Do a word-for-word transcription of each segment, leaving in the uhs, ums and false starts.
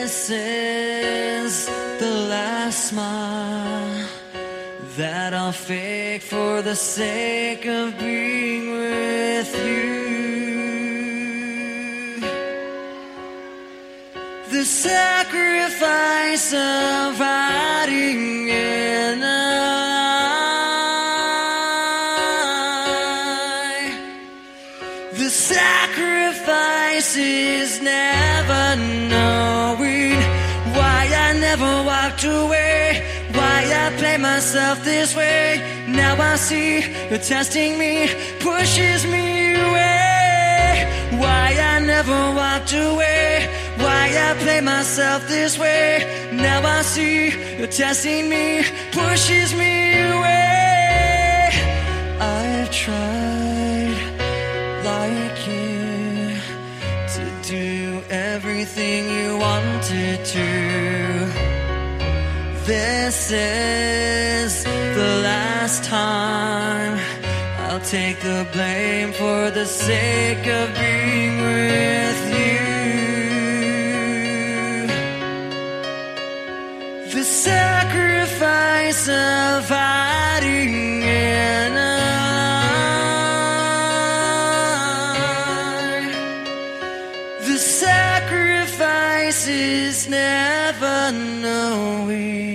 This is the last smile that I'll fake for the sake of being with you. The sacrifice of hiding in a lie. The sacrifice is never knowing why I never walked away, why I play myself this way. Now I see you're testing me, pushes me away. Why I never walked away, why I play myself this way. Now I see you're testing me, pushes me away. I've tried like you to do everything you wanted to. This is the last time I'll take the blame for the sake of being with you. The sacrifice of hiding in a lie. The sacrifice is never knowing.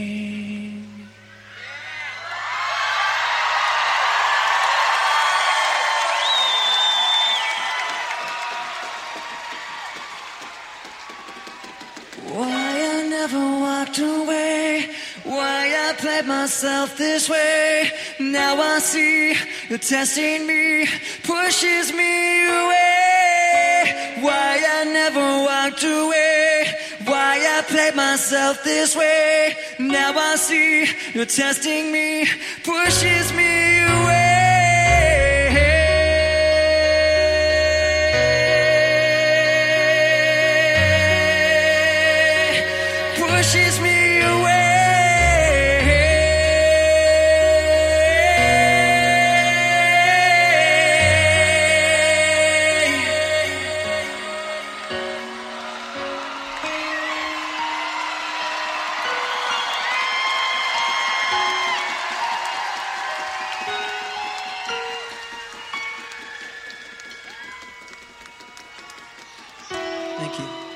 Why I never walked away, why I played myself this way. Now I see you're testing me, pushes me away. Why I never walked away, why I played myself this way. Now I see you're testing me, pushes me away. Pushes me away. Thank you.